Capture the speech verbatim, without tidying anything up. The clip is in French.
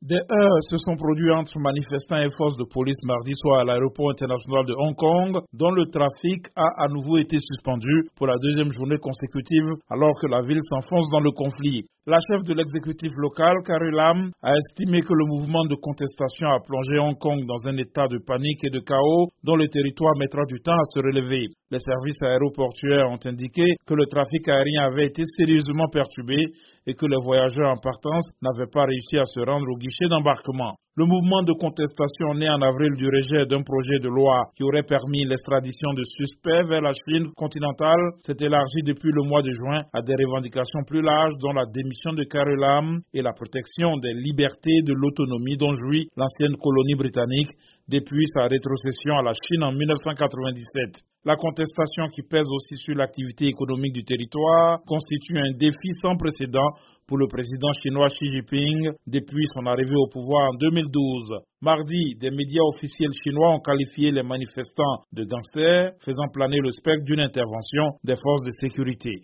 Des heurts se sont produits entre manifestants et forces de police mardi soir à l'aéroport international de Hong Kong, dont le trafic a à nouveau été suspendu pour la deuxième journée consécutive alors que la ville s'enfonce dans le conflit. La chef de l'exécutif local, Carrie Lam, a estimé que le mouvement de contestation a plongé Hong Kong dans un état de panique et de chaos dont le territoire mettra du temps à se relever. Les services aéroportuaires ont indiqué que le trafic aérien avait été sérieusement perturbé et que les voyageurs en partance n'avaient pas réussi à se rendre au guichet d'embarquement. Le mouvement de contestation né en avril du rejet d'un projet de loi qui aurait permis l'extradition de suspects vers la Chine continentale s'est élargi depuis le mois de juin à des revendications plus larges dont la démission de Carrie Lam et la protection des libertés et de l'autonomie dont jouit l'ancienne colonie britannique depuis sa rétrocession à la Chine en mille neuf cent quatre-vingt-dix-sept. La contestation qui pèse aussi sur l'activité économique du territoire constitue un défi sans précédent pour le président chinois Xi Jinping depuis son arrivée au pouvoir en deux mille douze. Mardi, des médias officiels chinois ont qualifié les manifestants de gangsters, faisant planer le spectre d'une intervention des forces de sécurité.